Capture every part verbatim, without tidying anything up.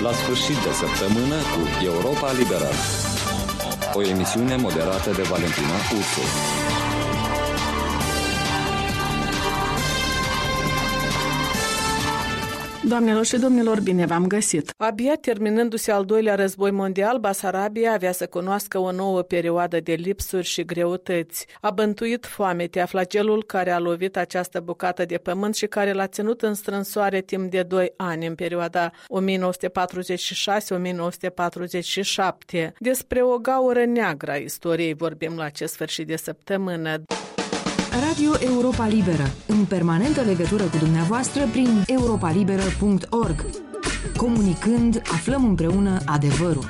La sfârșit de săptămână cu Europa Liberă. O emisiune moderată de Valentina Ursu. Doamnelor și domnilor, bine v-am găsit! Abia terminându-se al doilea război mondial, Basarabia avea să cunoască o nouă perioadă de lipsuri și greutăți. A bântuit foametea, flagelul care a lovit această bucată de pământ și care l-a ținut în strânsoare timp de doi ani, în perioada o mie nouă sute patruzeci și șase - o mie nouă sute patruzeci și șapte. Despre o gaură neagră a istoriei vorbim la acest sfârșit de săptămână. Radio Europa Liberă, în permanentă legătură cu dumneavoastră prin europa liberă punct org. Comunicând, aflăm împreună adevărul.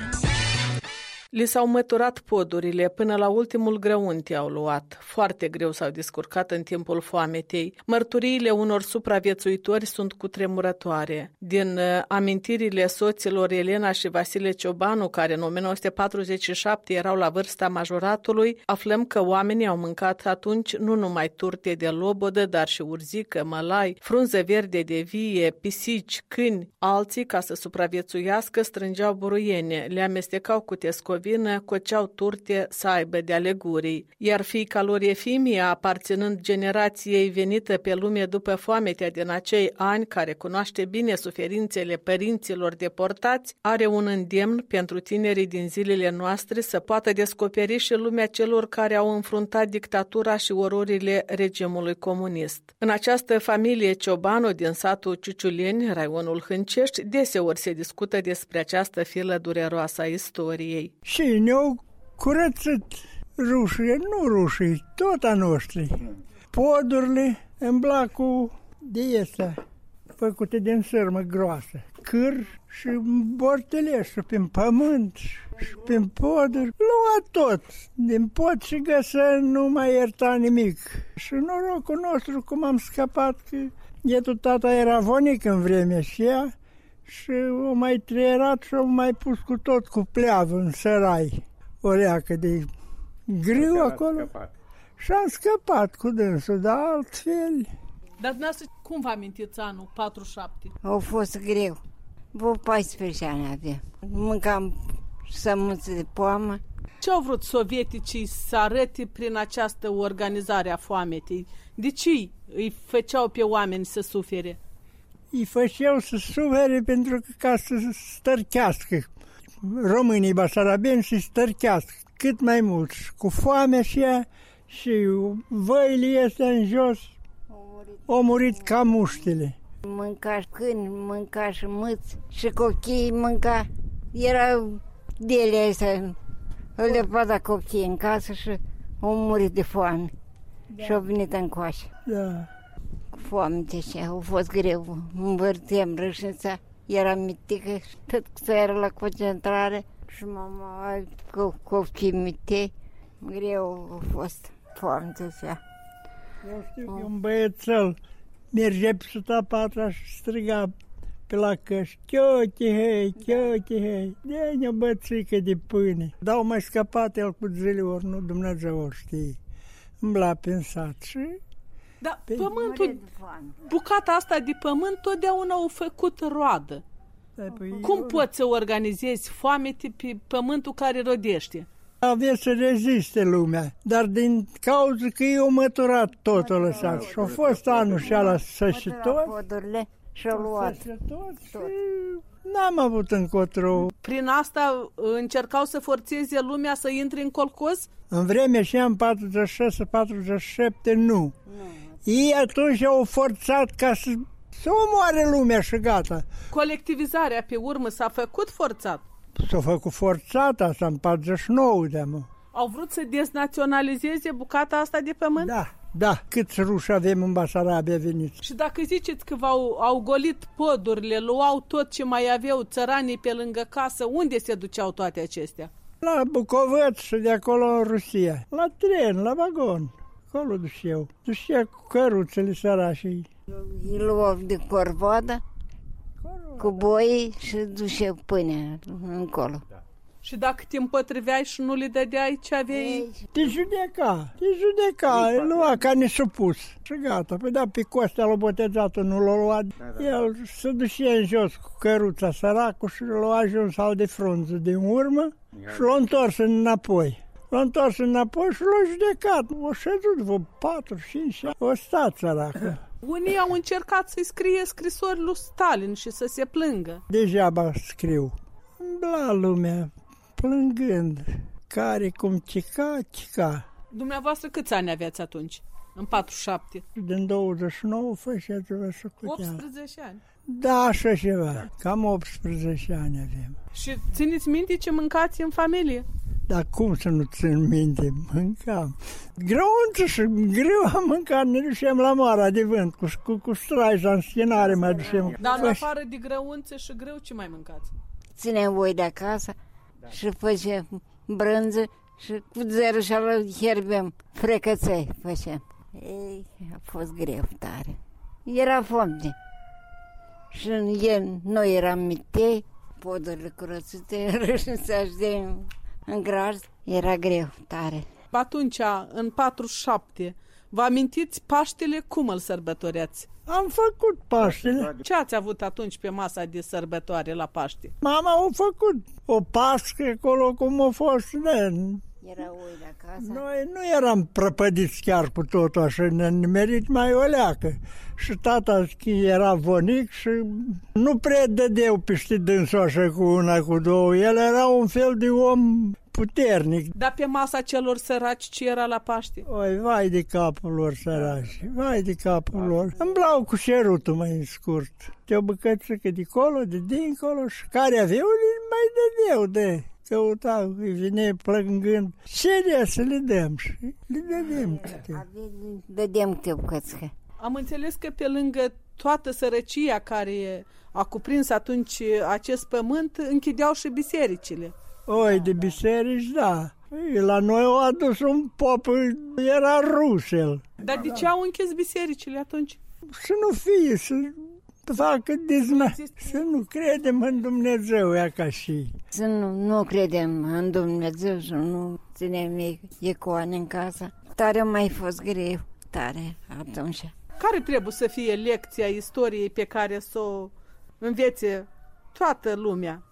Li s-au măturat podurile, până la ultimul grăunte au luat. Foarte greu s-au descurcat în timpul foametei. Mărturiile unor supraviețuitori sunt cutremurătoare. Din uh, amintirile soților Elena și Vasile Ciobanu, care în o mie nouă sute patruzeci și șapte erau la vârsta majoratului, aflăm că oamenii au mâncat atunci nu numai turte de lobodă, dar și urzică, mălai, frunze verde de vie, pisici, câini. Alții, ca să supraviețuiască, strângeau buruiene, le amestecau cu tescovi, coceau turte să aibă de ale gurii. Iar fiica lor Efimia, aparținând generației venită pe lume după foametea din acei ani, care cunoaște bine suferințele părinților deportați, are un îndemn pentru tinerii din zilele noastre să poată descoperi și lumea celor care au înfruntat dictatura și ororile regimului comunist. În această familie Ciobanu din satul Ciuciuleni, raionul Hâncești, deseori se discută despre această filă dureroasă a istoriei. Și ne-au curățit rușii, nu rușii, tot a noștri. Podurile în blacul de este, făcute din sârmă groasă. Câr și bortele și prin pământ și prin poduri. Lua tot, din pod și găsă nu mai ierta nimic. Și norocul nostru cum am scăpat, că ietul tata era vonic în vremea aceea, și o mai trăierat și o mai pus cu tot cu pleavă în sărai. O leacă de grâu acolo. Scăpat. Și am scăpat cu dânsul, dar altfel. Dar dumneavoastră, cum vă amintiți anul patruzeci și șapte? Au fost greu. Vă paisprezece ani avea. Mâncam sămânță de poamă. Ce au vrut sovieticii să arăte prin această organizare a foametei? De ce îi făceau pe oameni să sufere? Îi făceau să sufere pentru că ca să stărchească românii basarabeni, să stărchească cât mai mult. Cu foamea și ea și văile astea în jos, au murit ca muștele. Mânca câini, mânca și mâți și cochii mânca. Era dele astea, îl lepăda cochii în casă și au murit de foame. Da. Și au venit încoace. Da. Foame de ce, a fost greu, învârteam râșnița, eram mitică și tot că era la concentrare și mama cu copii mitei, greu a fost foame de ce. Eu știu că un băiețel mergea pe suta patra și striga pe la căști, chiochi hei, chiochi hei, de-ne o bățică de pâine. Dar au mai scăpat el cu zile ori, nu Dumnezeu ori știe, îmbla prin sat și... Dar pământul, bucata asta de pământ totdeauna au făcut roadă. Păi, Cum eu... poți să organizezi foamete pe pământul care rodește? Avea să reziste lumea, dar din cauza că i-au măturat totul lăsat. Și a fost anul și ala sășitor. Podurile și-au luat. Și n-am avut încotro. Prin asta încercau să forțeze lumea să intre în colcos? În vremea și în patruzeci și șase - patruzeci și șapte nu. nu. Ei atunci au forțat ca să, să omoare lumea și gata. Colectivizarea pe urmă s-a făcut forțat? S-a făcut forțat asta în patruzeci și nouă de-amă. Au vrut să deznaționalizeze bucata asta de pământ? Da, da. Câți ruși avem în Basarabia veniți. Și dacă ziceți că v-au au golit podurile, luau tot ce mai aveau țăranii pe lângă casă, unde se duceau toate acestea? La Bucovăț și de acolo în Rusia. La tren, la vagon. Acolo duceau. Ducea cu căruțele sărașii. Îi luau de corvoadă cu boi și duceau pâinea încolo. Și dacă te împotriveai și nu le dădeai, ce aveai? Te judeca, te judeca, îl lua ca nesupus și gata. Păi da, pe Costea l-a botezat, nu l-a luat. El se ducea în jos cu căruța săracul și l-a ajuns al de frunză din urmă și l-a întors înapoi. L-a întors înapoi și l-a judecat. O șezut vreo patru, cinci ani, o stat săracă. Unii au încercat să-i scrie scrisori lui Stalin și să se plângă. Degeaba scriu. Îmbla lumea, plângând, care cum cica, cica. Dumneavoastră câți ani aveați atunci? În patruzeci și șapte? Din douăzeci și nouă făceați-vă să cuteam. optsprezece ani? Da, așa ceva. Cam optsprezece ani avem. Și țineți minte ce mâncați în familie? Dar cum să nu țin minte? Mâncam. Grăunță și greu am mâncat, ne ducem la Mara de Vânt, cu, cu, cu straiza în schinare mă ducem. Dar în afară de grăunțe și greu, ce mai mâncați? Ținem voi de acasă și făcem brânză și cu zeră și ală hierbem, frecăței făcem. Ei, a fost greu tare. Era foame. Și el, noi eram mitei, podurile curățite, râșnița și de în graz, era greu tare. Atunci, în patruzeci și șapte, vă amintiți Paștele, cum îl sărbătoreați? Am făcut Paștele. Ce ați avut atunci pe masa de sărbătoare la Paște? Mama a făcut o pască acolo cum a fost. Ne. Era oi de acasă. Noi nu eram prăpădiți chiar cu totul așa, ne nimerit mai o leacă. Și tata era vonic și nu prea dădeau peste dânsul așa cu una, cu două. El era un fel de om puternic. Dar pe masa celor săraci ce era la Paște? Oi, vai de capul lor săraci, vai de capul lor. Îmblau cu șerutul mai în scurt. Te-o băcățică de colo, de dincolo și care aveau, mai dădeau de... Căutau, îi vine plângând. Ce să le dăm și le dădem câte. Dădem câte bucățică. Am înțeles că pe lângă toată sărăcia care a cuprins atunci acest pământ, închideau și bisericile. Oi, de biserici, da. La noi au adus un pop, era rus el. Dar de ce au închis bisericile atunci? Să nu fie, să facă dezna, să nu credem în Dumnezeu, ea ca și. Să nu, nu credem în Dumnezeu și nu ținem icoane în casă. Tare a mai fost greu, tare atunci. Care trebuie să fie lecția istoriei pe care să o învețe toată lumea?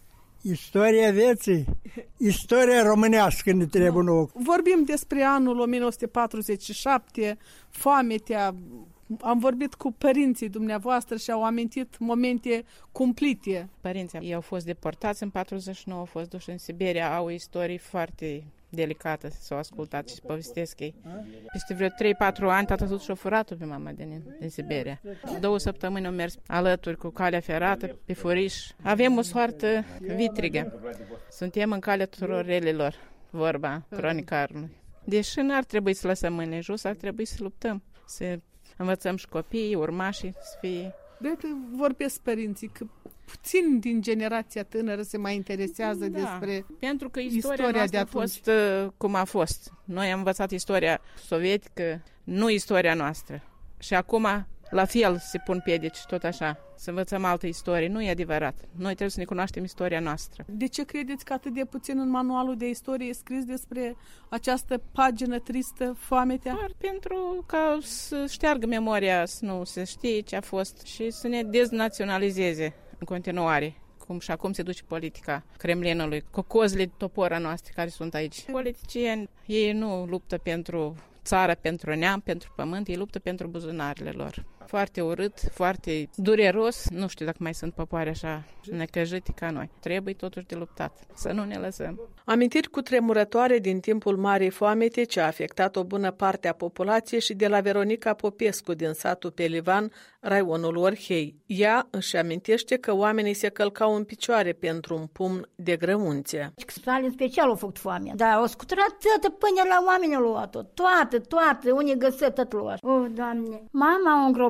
Istoria vieții, istoria românească ne trebuie nouă. Vorbim despre anul o mie nouă sute patruzeci și șapte, foametea. Am vorbit cu părinții dumneavoastră și au amintit momente cumplite. Părinții ei au fost deportați în patruzeci și nouă, au fost duși în Siberia, au istorii foarte delicate, s-au ascultat și povestesc ei. Peste vreo trei patru ani, tata tot și-a furat-o pe mama din, din Siberia. Două săptămâni au mers alături cu calea ferată, pe furiș. Avem o soartă vitrigă. Suntem în calea tuturor relelor, vorba cronicarului. Deși n-ar trebui să lăsăm mâinile jos, ar trebui să luptăm, să învățăm și copiii, urmașii să fie... De vorbesc părinții că puțin din generația tânără se mai interesează da, despre pentru că istoria, istoria noastră de a fost uh, cum a fost. Noi am învățat istoria sovietică, nu istoria noastră. Și acum, la fel, se pun piedici, tot așa. Să învățăm altă istorie. Nu e adevărat. Noi trebuie să ne cunoaștem istoria noastră. De ce credeți că atât de puțin în manualul de istorie e scris despre această pagină tristă, foametea? Doar pentru ca să șteargă memoria, să nu se știe ce a fost și să ne deznaționalizeze în continuare. Cum și acum se duce politica Kremlinului, cu cozile de topora noastre care sunt aici. Politicieni, ei nu luptă pentru țară, pentru neam, pentru pământ, ei luptă pentru buzunarele lor. Foarte urât, foarte dureros, nu știu dacă mai sunt popoare așa necăjite ca noi. Trebuie totuși de luptat, să nu ne lăsăm. Amintiri cutremurătoare din timpul Marei Foamete ce a afectat o bună parte a populației și de la Veronica Popescu din satul Pelivan, raionul Orhei. Ea își amintește că oamenii se călcau în picioare pentru un pumn de grăunțe. Stalin special a făcut foamea. Da, o scuturat toată până la oameni a luat-o. Toată, toată, unii găsă tot luat. O, Doamne, mama a îngropat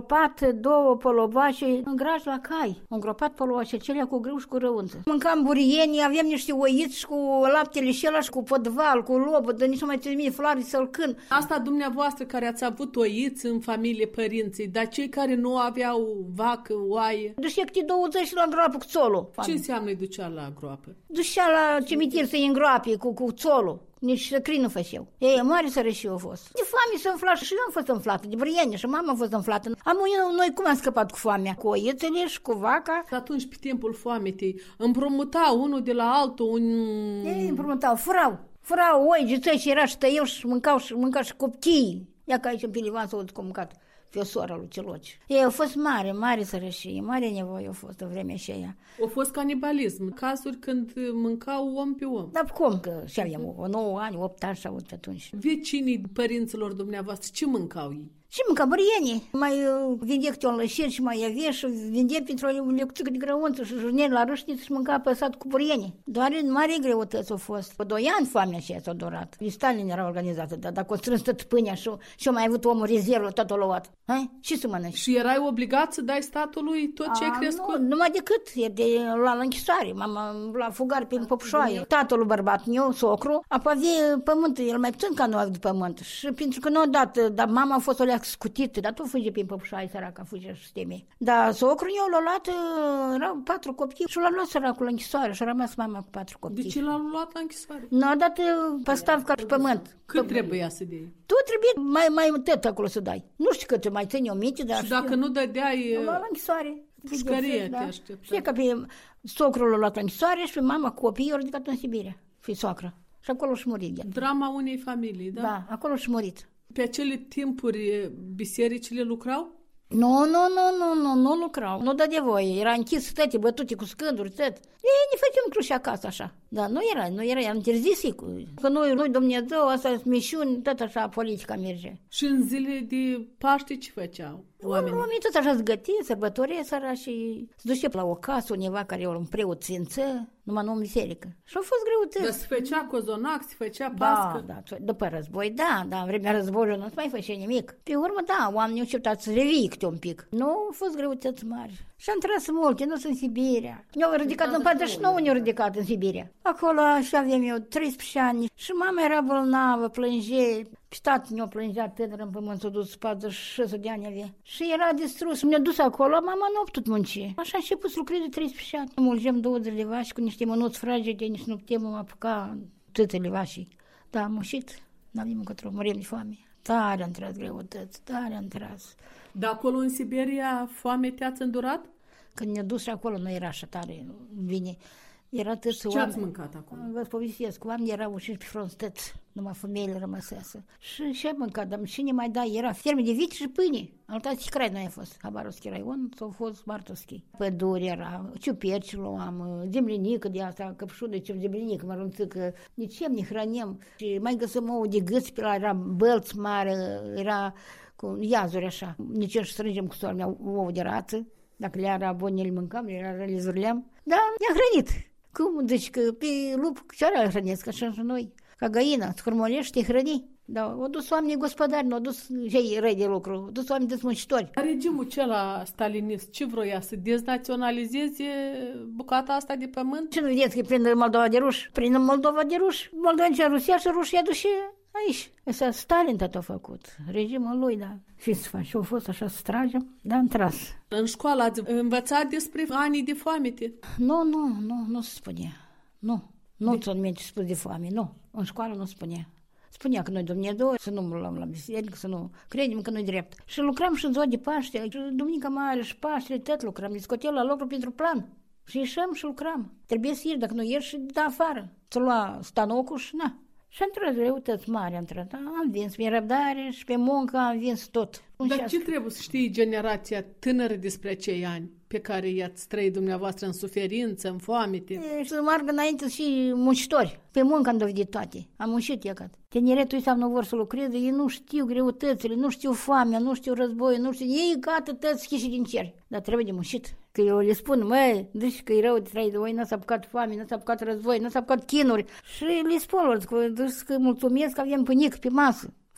îngropat două polovașe în graj la cai. Îngropat polovașe, celea cu grâu și cu răunță. Mâncam burieni, avem niște oiți cu laptele și ăla și cu podval, cu lobă, de nici nu mai țin mie, floare sălcân. Asta dumneavoastră care ați avut oiți în familie, părinții, dar cei care nu aveau vacă, oaie... Ducea câte douăzeci la groapă cu țolul. Ce înseamnă ducea la groapă? Ducea la cimitir să-i îngroape cu, cu țolul. Nici săcrii nu făceau. Ei, mare sărășie a fost. De foame s-a înflat și eu am fost înflată, de buriene și mama a fost înflată. Am eu, noi cum am scăpat cu foamea? Cu oiețele și cu vaca. Atunci, pe timpul foametei, împrumutau unul de la altul un... Ei, împrumutau, furau. Furau oi, giței și era și tăiau și mâncau și mâncau și copchii. Ia că aici în Pilivan s-au mâncat. Pe o soră lui Ciloci. Ei, a fost mare, mare sărășie, mare nevoie a fost în vremea aceea. A fost canibalism, cazuri când mâncau om pe om. Dar cum? Că și aveam o nouă ani, opt ani și avut pe atunci. Vecinii părinților dumneavoastră, ce mâncau ei? Și mânca burieni. Mai uh, vindea câte un lășir și mai avea și vindea pentru o lecuțică de grăunță și jurneri la râșniță și mânca păsat cu burieni. Doar în mare greutăți au fost. Pe doi ani foamea aceea s-a durat. Stalin era organizată, dar dacă o strâns tot pâinea și și mai avut omul rezervă, tot o luat. Hai? Și să mănânci. Și erai obligat să dai statului tot ce ai crescut? Nu, numai decât. E de la închisoare. Mama la fugar prin Păpușoaie. Tatăl bărbat meu, socru, apoi avea pământ, el mai puțin ca nu avea pământ. Și pentru că nu a dat, dar mama a fost o leacă scutită, dar tu fuge prin Păpușoaie, săraca, fuge și teme. Dar socru eu l-a luat, erau patru copii și l-a luat săracul la închisoare și a rămas mama cu patru copii. De ce l-a luat la închisoare? Nu a dat păstav ca pe pământ. Cât trebuia să dai? Tu trebuie mai, mai tăt acolo să dai. Nu știu cât mai ține o minte, dar... Și dacă nu dădeai... L-a luat la închisoare. Pușcărie te așteptă. Știi că pe socrul l-a luat la închisoare și pe mama cu copiii i-a ridicat în Sibiria. Fi soacră. Și acolo și murit. Drama unei familii, da? Da, acolo și murit. Pe acele timpuri bisericile lucrau? Nu, nu, nu, nu, nu, nu lucrau. Nu dă de voie. Era închis tăte, bătute cu scânduri, tot. Ei, ne facem cruși acasă așa. Dar nu era, nu era, era interzis. Că noi, noi Dumnezeu, asta sunt mișuni, tot așa politica merge. Și în zile de Paște ce făceau oamenii? Oamenii tot așa zgăti, sărbătorie săra și se duce la o casă, undeva care era un preot sfință, numai nu în biserică. Și au fost greutăți. Dar se făcea cozonac, se făcea pască? Da, da, după război, da, da, în vremea războiului nu se mai făcea nimic. Pe urmă, da, oamenii au început să revii câte un pic. Nu au fost greutăți mari. Și am tras multe, nu sunt în Sibiria. Ne-au ridicat în patruzeci și nouă, ne-au ridicat în Sibiria. Acolo și aveam eu treisprezece ani și mama era bolnavă, plânge. Stat ne-o plângea tânără în pământ, s-a dus patruzeci și șase de ani avea. Și era distrus. Ne-a dus acolo, mama nu a putut munci. Așa a început să lucreze treisprezece ani. Mulgem douăzeci de vași cu niște mânuți fragede, nici nu putem apuca tâțele vașii. Da, am mușit. N-avem încotro, murim de foame. Tare am tras greutăți, tare am tras. Dar acolo în Siberia foame te-ați îndurat? Când ne-a dus acolo nu era așa tare, bine. Era târsul. Ce ați mâncat acolo? Vă povestesc, oamenii erau ușiți pe front stăți, numai femeile rămăseasă. Și ce am mâncat, dar cine mai da, era ferme de vici și pâine. Alta chicrai nu a fost, Habarovski raion, s-au fost Martovski. Păduri era, ciuperci luam, zemlinică de asta, căpșună de zemlinică, mărunțică, nici ne hrănim. Și mai găsim ouă de gâți, pe la era bălț mare, era cu iazuri așa. Nici eu și strângem cu soarmea ouă de rață. Dacă le era bune, le mâncam, le era le zurleam. Da, ne-a hrănit. Cum? Deci că pe lup ce le hrănesc, așa și noi. Ca găina, îți hurmolești, te hrăni. Da, au dus oamenii gospodari, nu au dus cei răi de lucru, au dus oameni desmuncitori. Regimul acela stalinist, ce vroia? Să deznaționalizeze bucata asta de pământ? Ce nu vedeți că prinde Moldova de ruși? Prinde Moldova de ruși. Moldoveni Rusia și rușii i-a dus și aici. Asta Stalin tot a făcut, regimul lui, da. Și să faci, au fost așa să tragem, dar am tras. În școală ați învățat despre anii de foamete? Nu, nu, nu, nu se spunea. Nu, nu ți-o minte spus de foame, nu. În școală nu spunea. Spunea că noi Dumnezeu, să nu luăm la biserică, să nu credem că nu-i drept. Și lucram și în ziua de Paște, Duminica Mare și Paștele, tot lucram, discoteam la lucru pentru plan. Și ieșim și lucram. Trebuie să ieși, dacă nu ieși, da afară. Să lua stanocul și na. Și am tras greutăți mari, am tras. Am vins pe răbdare și pe muncă, am vins tot. Dar ce trebuie să știi generația tânără despre acei ani pe care i-ați trăit dumneavoastră în suferință, în foamete? E, și să meargă înainte și muncitori. Pe muncă am dovedit toate. Am muncit iecat. Tineretul ăsta nu vor să lucreze, ei nu știu greutățile, nu știu foamea, nu știu războiul, nu știu... Ei gata tăți schiși din cer. Dar trebuie de muncit. Că eu le spun, măi, deci că e rău de trai de voi, n-a s-a apucat foame, n-a s-a apucat război, n-a s-a apucat chinuri. Și le spun lor, că, că mulțumesc că avem pâinic pe masă.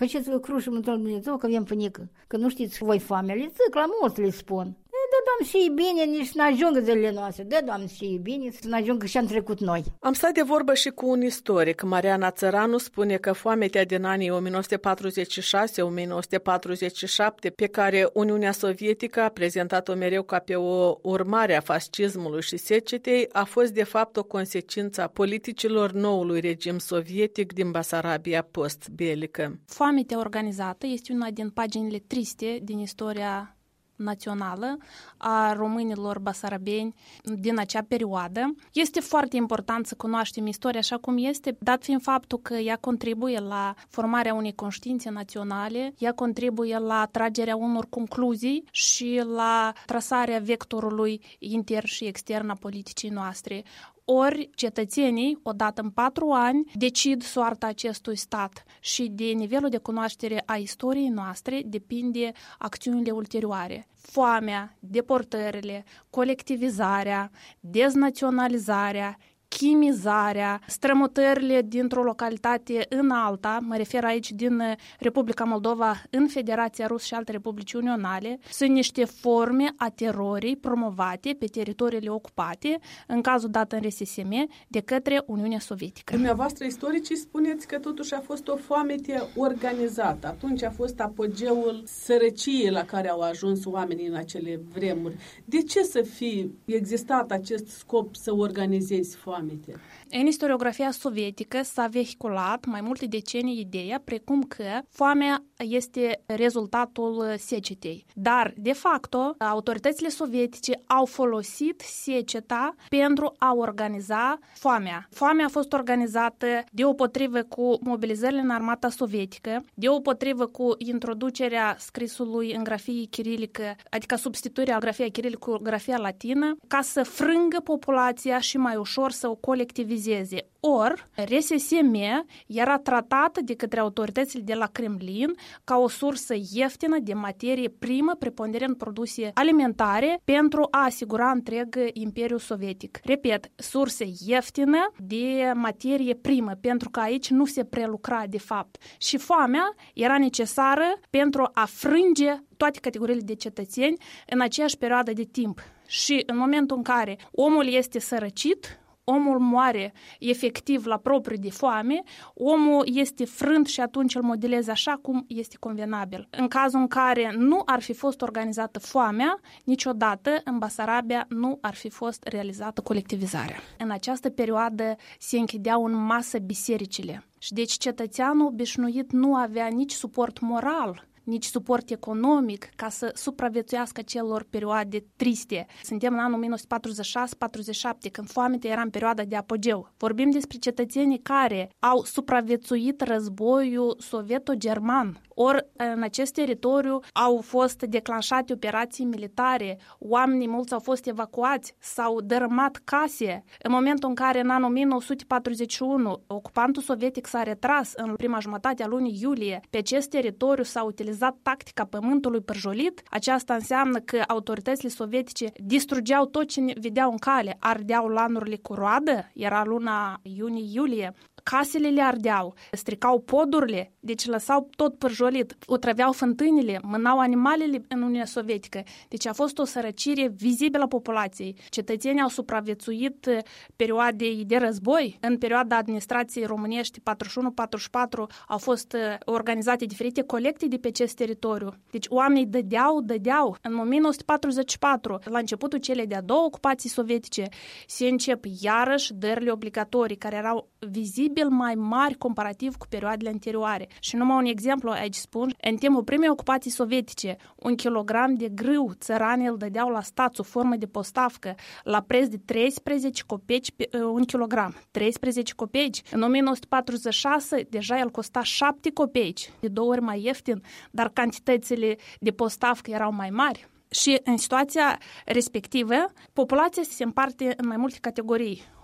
Faceți-vă cruși în Dumnezeu că avem pânică, că nu știți voi foamea, le zic, la mulți le spun. Dă, Doamne, și bine, nici să ne ajungă zilele noastre. Dă, Doamne, și bine, să ne ajungă și am trecut noi. Am stat de vorbă și cu un istoric. Mariana Țăranu spune că foametea din anii o mie nouă sute patruzeci și șase - o mie nouă sute patruzeci și șapte, pe care Uniunea Sovietică a prezentat-o mereu ca pe o urmare a fascismului și secetei, a fost de fapt o consecință a politicilor noului regim sovietic din Basarabia post-belică. Foametea organizată este una din paginile triste din istoria națională a românilor basarabeni din acea perioadă. Este foarte important să cunoaștem istoria așa cum este, dat fiind faptul că ea contribuie la formarea unei conștiințe naționale, ea contribuie la tragerea unor concluzii și la trasarea vectorului intern și extern a politicii noastre. Ori cetățenii, odată în patru ani, decid soarta acestui stat și de nivelul de cunoaștere a istoriei noastre depinde acțiunile ulterioare. Foamea, deportările, colectivizarea, deznaționalizarea, chimizarea, strămutările dintr-o localitate în alta, mă refer aici din Republica Moldova în Federația Rusă și alte republici unionale, sunt niște forme a terorii promovate pe teritoriile ocupate, în cazul dat în R S S M, de către Uniunea Sovietică. Dumneavoastră, istoricii, spuneți că totuși a fost o foamete organizată. Atunci a fost apogeul sărăciei la care au ajuns oamenii în acele vremuri. De ce să fi existat acest scop să organizezi foamete? În istoriografia sovietică s-a vehiculat mai multe decenii ideea precum că foamea este rezultatul secetei. Dar, de facto, autoritățile sovietice au folosit seceta pentru a organiza foamea. Foamea a fost organizată deopotrivă cu mobilizările în armata sovietică, deopotrivă cu introducerea scrisului în grafie chirilică, adică substituirea grafia chirilică cu grafia latină, ca să frângă populația și mai ușor să o colectivizeze. Or, R S S M era tratată de către autoritățile de la Kremlin ca o sursă ieftină de materie primă, preponderent produse alimentare, pentru a asigura întreg Imperiul Sovietic. Repet, sursă ieftină de materie primă, pentru că aici nu se prelucra de fapt. Și foamea era necesară pentru a frânge toate categoriile de cetățeni în aceeași perioadă de timp. Și în momentul în care omul este sărăcit, omul moare efectiv la propriu de foame, omul este frânt și atunci îl modeleze așa cum este convenabil. În cazul în care nu ar fi fost organizată foamea, niciodată în Basarabia nu ar fi fost realizată colectivizarea. În această perioadă se închideau în masă bisericile și deci cetățeanul obișnuit nu avea nici suport moral, nici suport economic ca să supraviețuiască celor perioade triste. Suntem în anul o mie nouă sute patruzeci și șase patruzeci și șapte, când foametea era în perioada de apogeu. Vorbim despre cetățenii care au supraviețuit războiul sovieto-german. Ori în acest teritoriu au fost declanșate operații militare, oamenii mulți au fost evacuați, s-au dărâmat case. În momentul în care în anul o mie nouă sute patruzeci și unu ocupantul sovietic s-a retras în prima jumătate a lunii iulie, pe acest teritoriu s-a utilizat tactica pământului pârjolit. Aceasta înseamnă că autoritățile sovietice distrugeau tot ce vedeau în cale, ardeau lanurile cu roadă, era luna iunie-iulie, casele le ardeau, stricau podurile, deci lăsau tot pârjolit, otrăveau fântânile, mânau animalele în Uniunea Sovietică. Deci a fost o sărăcire vizibilă a populației. Cetățenii au supraviețuit perioadei de război. În perioada administrației românești patruzeci și unu patruzeci și patru au fost organizate diferite colecte de pe acest teritoriu. Deci oamenii dădeau, dădeau. În o mie nouă sute patruzeci și patru, la începutul celei de-a doua ocupații sovietice, se încep iarăși dările obligatorii, care erau vizibile mai mari comparativ cu perioadele anterioare. Și numai un exemplu aici spun, în timpul primei ocupații sovietice, un kilogram de grâu țăranii îl dădeau la stat sub formă de postavcă la preț de treisprezece copeci pe uh, un kilogram. treisprezece copeci. În o mie nouă sute patruzeci și șase deja el costa șapte copeci, de două ori mai ieftin, dar cantitățile de postavcă erau mai mari. Și în situația respectivă, populația se împarte în mai multe categorii.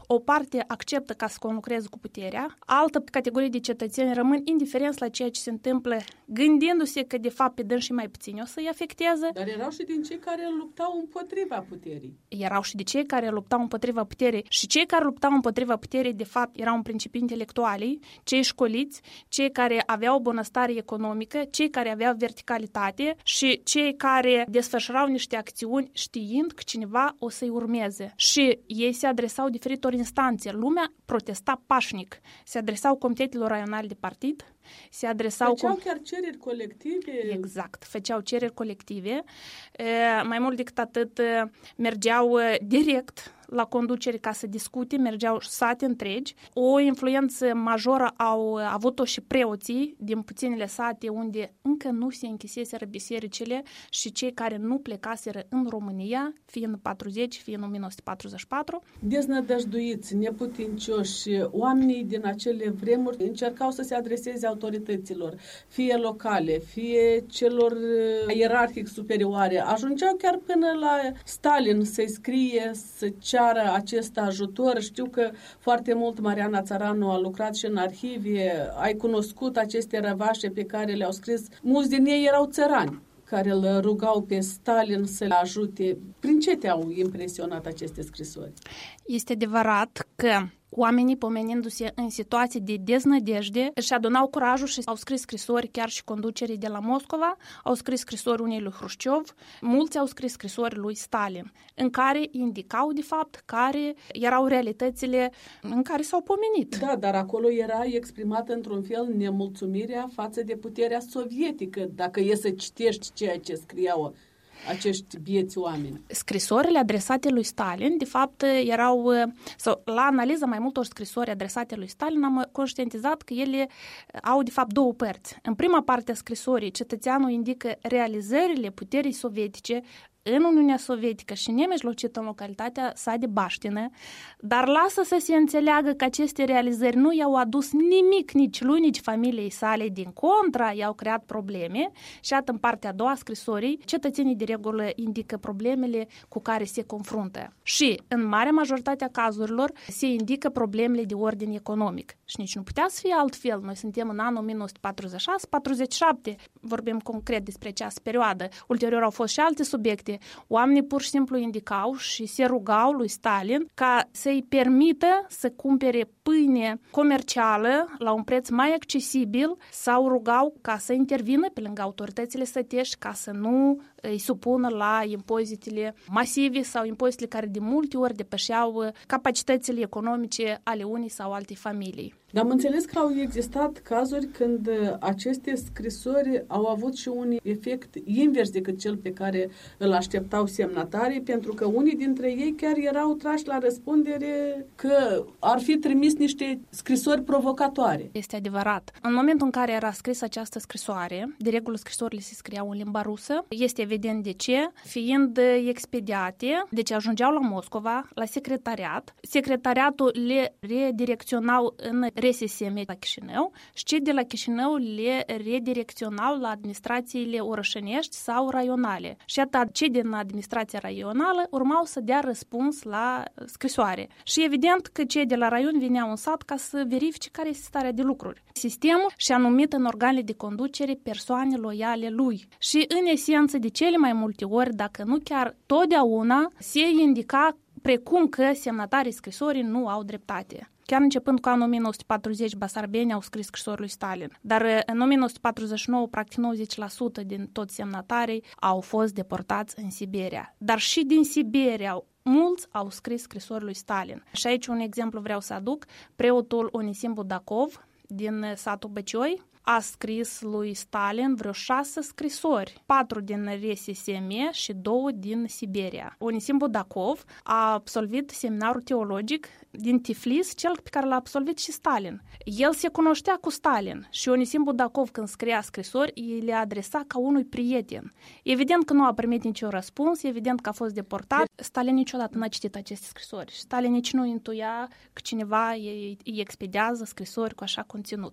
O parte acceptă ca să conlucreze cu puterea, altă categorie de cetățeni rămân indiferenți la ceea ce se întâmplă, gândindu-se că de fapt pe dânsii mai puțin o să-i afecteze. Dar erau și din cei care luptau împotriva puterii. Erau și de cei care luptau împotriva puterii și cei care luptau împotriva puterii de fapt erau în principiu intelectualii, cei școliți, cei care aveau bunăstare economică, cei care aveau verticalitate și cei care desfășurau niște acțiuni știind că cineva o să-i urmeze. Și ei se adresau diferitor instanțe. Lumea protesta pașnic. Se adresau comitetelor raionale de partid, se adresau... Făceau com... chiar cereri colective. Exact, făceau cereri colective. E, mai mult decât atât, mergeau direct la conducere ca să discute, mergeau sate întregi. O influență majoră au avut-o și preoții din puținele sate unde încă nu se închiseseră bisericile și cei care nu plecaseră în România, fie în patruzeci, fie în o mie nouă sute patruzeci și patru. Deznădăjduiți, neputincioși, oamenii din acele vremuri încercau să se adreseze autorităților, fie locale, fie celor ierarhic superioare. Ajungeau chiar până la Stalin să-i scrie, să ceară acest ajutor. Știu că foarte mult Mariana Țăranu a lucrat și în arhive, ai cunoscut aceste răvașe pe care le-au scris. Mulți din ei erau țărani care îl rugau pe Stalin să-l ajute. Prin ce te-au impresionat aceste scrisori? Este adevărat că oamenii, pomenindu-se în situații de deznădejde, își adunau curajul și au scris scrisori chiar și conducerii de la Moscova, au scris scrisori unei lui Hrușciov, mulți au scris scrisori lui Stalin, în care indicau, de fapt, care erau realitățile în care s-au pomenit. Da, dar acolo era exprimată într-un fel nemulțumirea față de puterea sovietică, dacă e să citești ceea ce scriau acești bieți oameni. Scrisorile adresate lui Stalin, de fapt, erau, sau la analiza mai multor scrisori adresate lui Stalin, am conștientizat că ele au, de fapt, două părți. În prima parte a scrisorii, cetățeanul indică realizările puterii sovietice în Uniunea Sovietică și nemijlocit în localitatea sa de baștină, dar lasă să se înțeleagă că aceste realizări nu i-au adus nimic nici lui, nici familiei sale, din contra, i-au creat probleme și atât în partea a doua a scrisorii, cetățenii de regulă indică problemele cu care se confruntă. Și în marea majoritate a cazurilor se indică problemele de ordin economic. Și nici nu putea să fie altfel. Noi suntem în anul o mie nouă sute patruzeci și șase patruzeci și șapte, vorbim concret despre această perioadă. Ulterior au fost și alte subiecte. Oamenii pur și simplu indicau și se rugau lui Stalin ca să-i permită să cumpere pâine comercială la un preț mai accesibil sau rugau ca să intervină pe lângă autoritățile sătești ca să nu îi supună la impozitele masive sau impozitele care de multe ori depășeau capacitățile economice ale unei sau alte familii. Dar am înțeles că au existat cazuri când aceste scrisori au avut și un efect invers decât cel pe care îl așteptau semnatarii, pentru că unii dintre ei chiar erau trași la răspundere că ar fi trimis niște scrisori provocatoare. Este adevărat. În momentul în care era scris această scrisoare, de regulă scrisorile se scriau în limba rusă, este evident de ce, fiind expediate, deci ajungeau la Moscova, la secretariat, secretariatul le redirecționau în R S S M la Chișinău și cei de la Chișinău le redirecționau la administrațiile orășănești sau raionale. Și atât cei din administrația raională urmau să dea răspuns la scrisoare. Și evident că cei de la raion veneau în sat ca să verifice care este starea de lucruri. Sistemul și-a numit în organele de conducere persoane loiale lui. Și în esență, de cele mai multe ori, dacă nu chiar totdeauna, se indica precum că semnatarii scrisorii nu au dreptate. Chiar începând cu anul o mie nouă sute patruzeci, basarbenii au scris scrisori lui Stalin. Dar în o mie nouă sute patruzeci și nouă, practic nouăzeci la sută din toți semnatarii au fost deportați în Siberia. Dar și din Siberia mulți au scris scrisori lui Stalin. Și aici un exemplu vreau să aduc. Preotul Onisim Budakov din satul Băcioi a scris lui Stalin vreo șase scrisori, patru din R S S M și două din Siberia. Onisim Budakov a absolvit seminarul teologic din Tiflis, cel pe care l-a absolvit și Stalin. El se cunoștea cu Stalin și Onisim Budakov, când scria scrisori, îi le adresa ca unui prieten. Evident că nu a primit niciun răspuns, evident că a fost deportat. Stalin niciodată n-a citit aceste scrisori. Stalin nici nu intuia că cineva îi expediază scrisori cu așa conținut.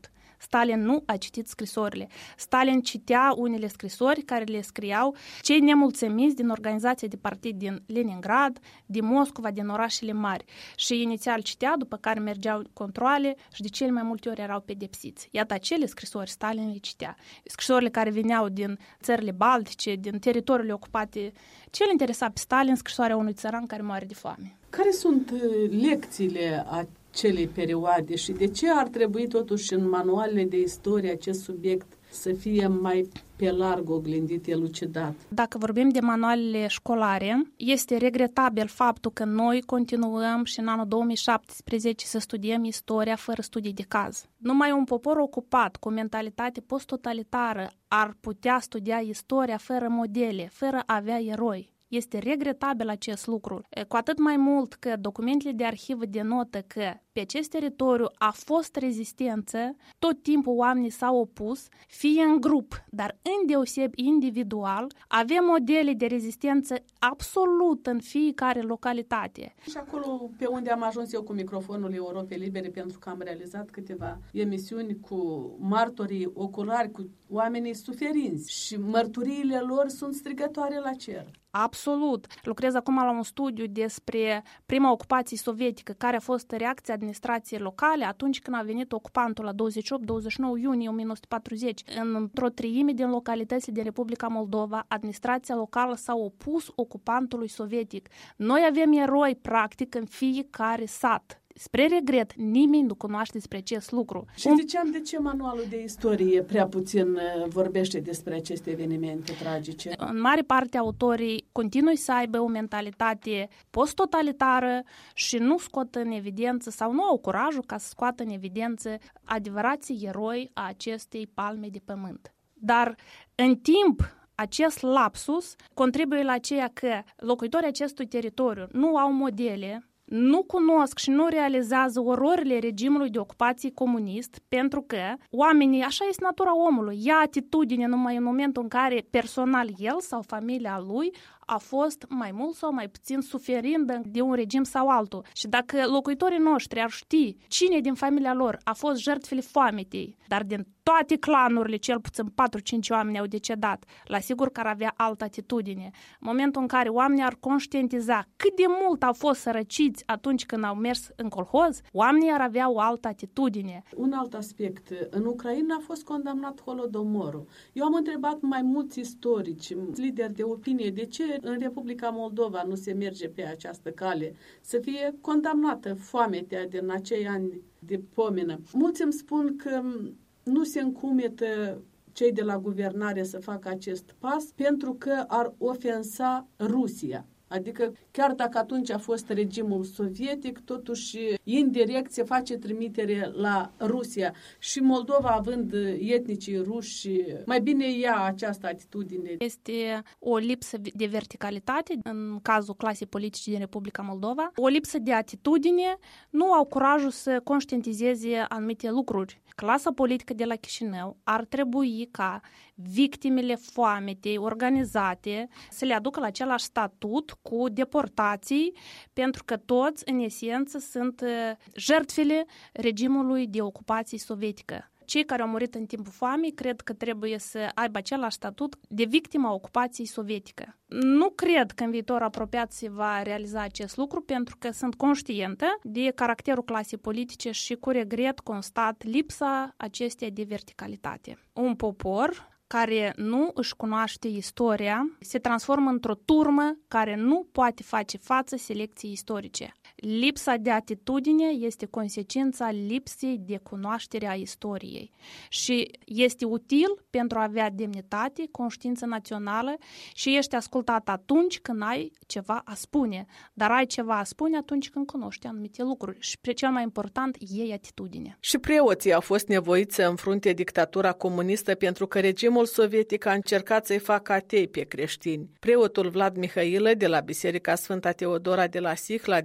Stalin nu a citit scrisorile. Stalin citea unele scrisori care le scriau cei nemulțumiți din organizația de partid din Leningrad, din Moscova, din orașele mari. Și inițial citea, după care mergeau controale și de cele mai multe ori erau pedepsiți. Iată, acele scrisori Stalin le citea. Scrisorile care veneau din țările baltice, din teritoriile ocupate. Ce îl interesa pe Stalin? Scrisoarea unui țăran care moare de foame. Care sunt lecțiile acelei perioade și de ce ar trebui totuși în manualele de istorie acest subiect să fie mai pe larg oglindit, elucidat? Dacă vorbim de manualele școlare, este regretabil faptul că noi continuăm și în anul două mii șaptesprezece să studiem istoria fără studii de caz. Numai un popor ocupat cu mentalitate post-totalitară ar putea studia istoria fără modele, fără a avea eroi. Este regretabil acest lucru, cu atât mai mult că documentele de arhivă denotă că pe acest teritoriu a fost rezistență, tot timpul oamenii s-au opus, fie în grup, dar îndeoseb individual, avem modele de rezistență absolut în fiecare localitate. Și acolo pe unde am ajuns eu cu microfonul Europei Libere, pentru că am realizat câteva emisiuni cu martorii oculari, cu oamenii suferinți și mărturiile lor sunt strigătoare la cer. Absolut. Lucrez acum la un studiu despre prima ocupație sovietică, care a fost reacția administrației locale atunci când a venit ocupantul la douăzeci și opt douăzeci și nouă iunie o mie nouă sute patruzeci. Într-o treime din localitățile din Republica Moldova, administrația locală s-a opus ocupantului sovietic. Noi avem eroi, practic, în fiecare sat. Spre regret, nimeni nu cunoaște despre acest lucru. Și ziceam de ce manualul de istorie prea puțin vorbește despre aceste evenimente tragice. În mare parte, autorii continuă să aibă o mentalitate post-totalitară și nu scot în evidență sau nu au curajul ca să scoată în evidență adevărații eroi a acestei palme de pământ. Dar în timp, acest lapsus contribuie la ceea că locuitorii acestui teritoriu nu au modele, nu cunosc și nu realizează ororile regimului de ocupație comunist, pentru că oamenii, așa este natura omului, ia atitudine numai în momentul în care personal el sau familia lui a fost mai mult sau mai puțin suferind de un regim sau altul. Și dacă locuitorii noștri ar ști cine din familia lor a fost jertfele foametei, dar din toate clanurile, cel puțin patru-cinci oameni au decedat, la sigur că ar avea altă atitudine. În momentul în care oamenii ar conștientiza cât de mult au fost sărăciți atunci când au mers în colhoz, oamenii ar avea o altă atitudine. Un alt aspect. În Ucraina a fost condamnat Holodomorul. Eu am întrebat mai mulți istorici, lideri de opinie, de ce în Republica Moldova nu se merge pe această cale, să fie condamnată foametea din acei ani de pomenă. Mulți îmi spun că nu se încumetă cei de la guvernare să facă acest pas pentru că ar ofensa Rusia. Adică chiar dacă atunci a fost regimul sovietic, totuși indirect se face trimitere la Rusia și Moldova, având etnicii ruși, mai bine ia această atitudine. Este o lipsă de verticalitate în cazul clasei politice din Republica Moldova, o lipsă de atitudine, nu au curajul să conștientizeze anumite lucruri. Clasa politică de la Chișinău ar trebui ca victimele foametei organizate să le aducă la același statut cu deportații, pentru că toți, în esență, sunt jertfele regimului de ocupație sovietică. Cei care au murit în timpul foamei cred că trebuie să aibă același statut de victimă a ocupației sovietică. Nu cred că în viitor apropiat se va realiza acest lucru, pentru că sunt conștientă de caracterul clasei politice și cu regret constat lipsa acesteia de verticalitate. Un popor care nu își cunoaște istoria se transformă într-o turmă care nu poate face față selecției istorice. Lipsa de atitudine este consecința lipsei de cunoaștere a istoriei și este util pentru a avea demnitate, conștiință națională și ești ascultat atunci când ai ceva a spune, dar ai ceva a spune atunci când cunoști anumite lucruri și, cel mai important, iei atitudine. Și preoții au fost nevoiți să înfrunte dictatura comunistă pentru că regimul sovietic a încercat să-i facă atei pe creștini. Preotul Vlad Mihailă de la Biserica Sfânta Teodora de la Sihla din capitala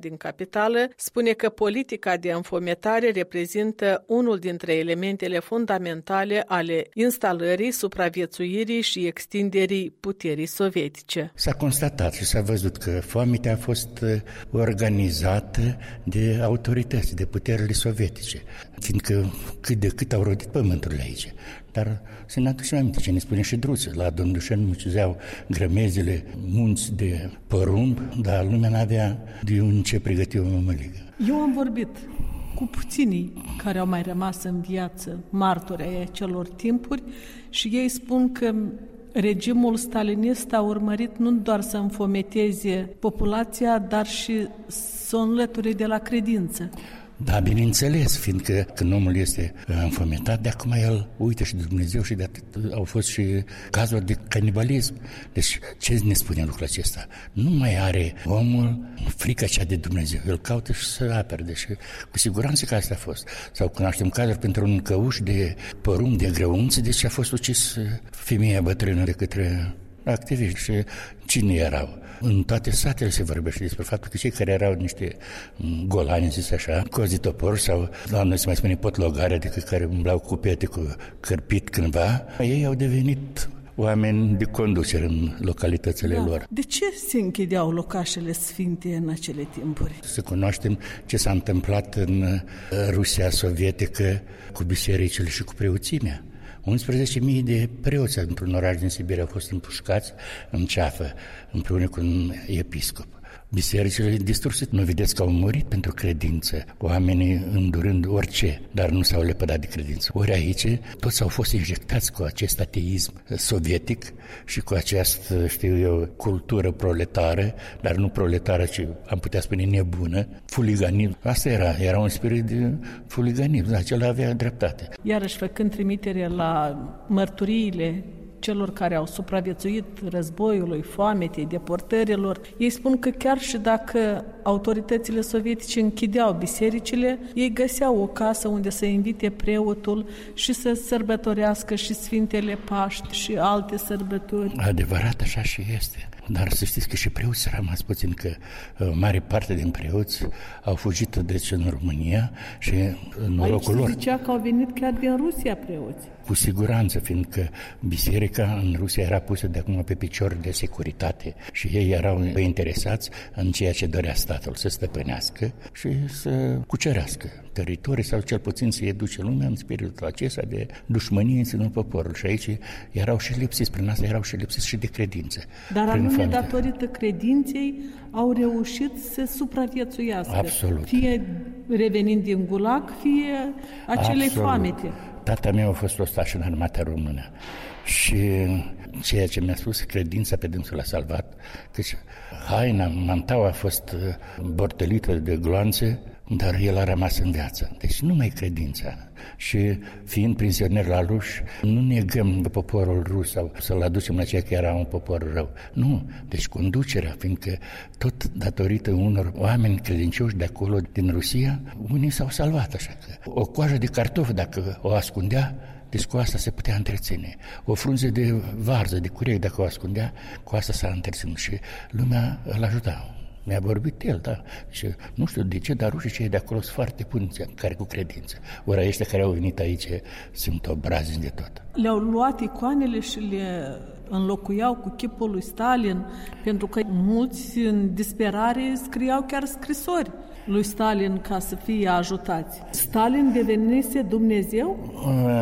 capitală, spune că politica de înfometare reprezintă unul dintre elementele fundamentale ale instalării, supraviețuirii și extinderii puterii sovietice. S-a constatat și s-a văzut că foametea a fost organizată de autorități, de puterile sovietice, fiindcă cât de cât au rodit pământurile aici. Dar să ne aducem aminte ce ne spune și Druță. La Domdușeni mucizeau grămezile, munți de porumb, dar lumea n-avea de un ce pregăti o mămăligă. Eu am vorbit cu puținii care au mai rămas în viață, martori ai acelor timpuri, și ei spun că regimul stalinist a urmărit nu doar să înfometeze populația, dar și să o înlăture de la credință. Da, bineînțeles, fiindcă când omul este înfometat, de acum el uită și de Dumnezeu și de atât au fost și cazuri de canibalism. Deci ce ne spune lucrul acesta? Nu mai are omul frica cea de Dumnezeu, el caută și să apere. Deci cu siguranță că asta a fost. Sau cunoaștem cazuri pentru un căuș de porumb, de grăunți, deci a fost ucis femeia bătrână de către activiști. Și cine erau? În toate satele se vorbește despre faptul că cei care erau niște golani, zis așa, cozi de topor sau, la noi se mai spune potlogare, adică care umblau cu pete, cu cărpit cândva, ei au devenit oameni de conducere în localitățile da. lor. De ce se închideau locașele sfinte în acele timpuri? Să cunoaștem ce s-a întâmplat în Rusia sovietică cu bisericile și cu preoțimea. unsprezece mii de preoți într-un oraș din Siberia au fost împușcați în ceafă împreună cu un episcop. Bisericile distruse, nu vedeți că au murit pentru credință, oamenii îndurând orice, dar nu s-au lepădat de credință. Ori aici toți au fost injectați cu acest ateism sovietic și cu această, știu eu, cultură proletară, dar nu proletară, ci am putea spune nebună, fuliganism. Asta era, era un spirit de fuliganism, acela avea dreptate. Iarăși, făcând trimitere la mărturiile celor care au supraviețuit războiului, foametei, deportărilor, ei spun că chiar și dacă autoritățile sovietice închideau bisericile, ei găseau o casă unde să invite preotul și să sărbătorească și Sfintele Paști și alte sărbători. Adevărat, așa și este. Dar să știți că și preoții rămas puțin, că uh, mare parte din preoți au fugit deci în România și în norocul lor. Aici se zicea că au venit chiar din Rusia preoți. Cu siguranță, fiindcă biserica în Rusia era pusă de acum pe picior de securitate și ei erau interesați în ceea ce dorea statul, să stăpânească și să cucerească teritorii sau cel puțin să educe lumea în spiritul acesta de dușmănie în sânul poporului. Și aici erau și lipsiți, prin asta erau și lipsiți și de credință. Dar anume datorită credinței au reușit să supraviețuiască. Absolut. Fie revenind din gulag, fie acele foamete. Tata meu a fost ostaș în armata română și ceea ce mi-a spus, credința pe dânsul l-a salvat, căci haina, mantaua a fost bortălită de gloanțe, dar el a rămas în viață. Deci numai credința. Și fiind prizonier la ruși, nu negăm poporul rus sau să-l aducem la ceea că era un popor rău. Nu. Deci conducerea, fiindcă tot datorită unor oameni credincioși de acolo, din Rusia, unii s-au salvat așa că. O coajă de cartofi, dacă o ascundea, deci cu asta se putea întreține. O frunză de varză, de curei, dacă o ascundea, cu asta s-a întreținut și lumea îl ajuta. Mi-a vorbit el, da. Și nu știu de ce, dar rușii cei de acolo sunt foarte buni, care cu credință. Ori ăștia care au venit aici sunt obrazi de tot. Le-au luat icoanele și le înlocuiau cu chipul lui Stalin, pentru că mulți în disperare scriau chiar scrisori lui Stalin ca să fie ajutați. Stalin devenise Dumnezeu?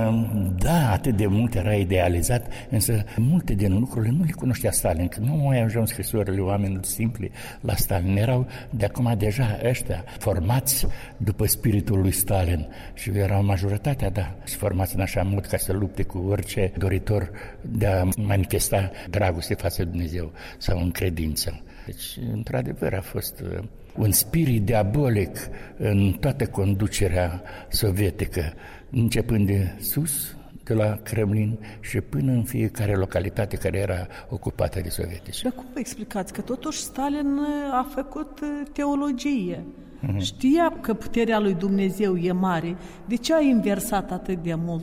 Da, atât de mult era idealizat, însă multe din lucrurile nu le cunoștea Stalin, că nu mai ajuns scrisorile oamenilor simpli la Stalin. Erau de acum deja ăștia formați după spiritul lui Stalin și erau majoritatea, da, formați în așa mod ca să lupte cu orice doritor de a manifesta dragoste față de Dumnezeu sau în credință. Deci, într-adevăr, a fost un spirit diabolic în toată conducerea sovietică, începând de sus, de la Kremlin și până în fiecare localitate care era ocupată de sovietici. Dar cum vă explicați că totuși Stalin a făcut teologie? Mm-hmm. Știa că puterea lui Dumnezeu e mare. De ce a inversat atât de mult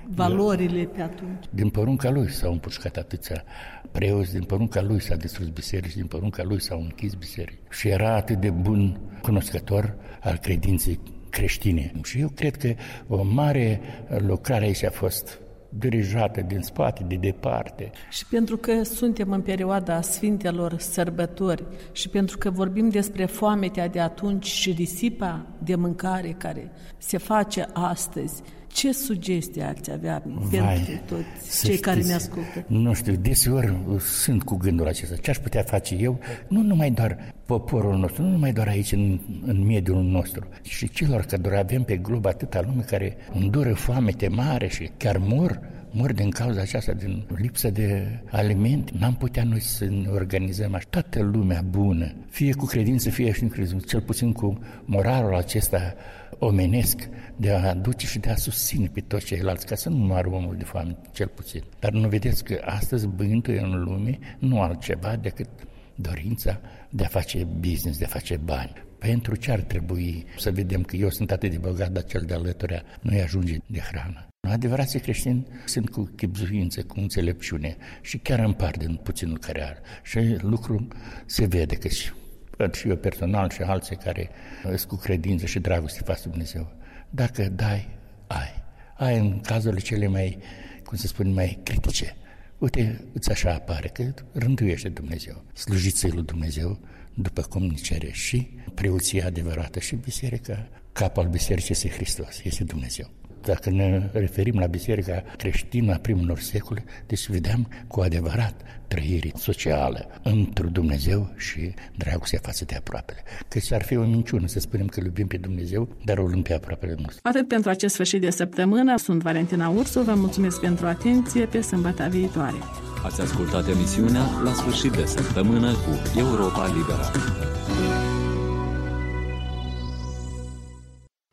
valorile pe atunci. Din porunca lui s-au împușcat atâția preoți, din porunca lui s-a distrus biserici, din porunca lui s-au închis biserici. Și era atât de bun cunoscător al credinței creștine. Și eu cred că o mare lucrare aici a fost dirijată din spate, de departe. Și pentru că suntem în perioada Sfintelor Sărbători și pentru că vorbim despre foametea de atunci și risipa de mâncare care se face astăzi, ce sugestii ați avea Vai, pentru toți cei care ne ascultă? Nu știu, deseori sunt cu gândul acesta. Ce aș putea face eu? Nu numai doar poporul nostru, nu numai doar aici în, în mediul nostru, și celor care avem pe glob atâta lume care îndură foamete mare și chiar mor, mor din cauza aceasta, din lipsă de alimente. N-am putea noi să ne organizăm așa. Toată lumea bună, fie cu credință, fie și în credință, cel puțin cu moralul acesta omenesc, de a aduce și de a susține pe toți ceilalți, ca să nu moară omul de foame, cel puțin. Dar nu vedeți că astăzi bântuie în lume nu altceva decât dorința de a face business, de a face bani. Pentru ce ar trebui să vedem că eu sunt atât de bogat, dar cel de alăturea nu-i ajunge de hrană? Adevărații creștini sunt cu chibzuință, cu înțelepciune și chiar împart din puținul care are. Și lucrul se vede că și, și eu personal și alții care sunt cu credință și dragoste față de Dumnezeu. Dacă dai, ai. Ai în cazurile cele mai, cum se spune, mai critice. Uite, îți așa apare că rânduiește Dumnezeu. Slujiți-i lui Dumnezeu după cum ne cere și preoția adevărată și biserica. Capul bisericii este Hristos, este Dumnezeu. Dacă ne referim la biserica creștină a primilor secole, deci vedeam cu adevărat trăirii socială într Dumnezeu și dragostea față de aproapele. Că ar fi o minciună să spunem că iubim pe Dumnezeu, dar o iubim pe aproapele nostru. Atât pentru acest sfârșit de săptămână. Sunt Valentina Ursu, vă mulțumesc pentru atenție, pe sâmbătă viitoare. Ați ascultat emisiunea La sfârșit de săptămână cu Europa Liberă.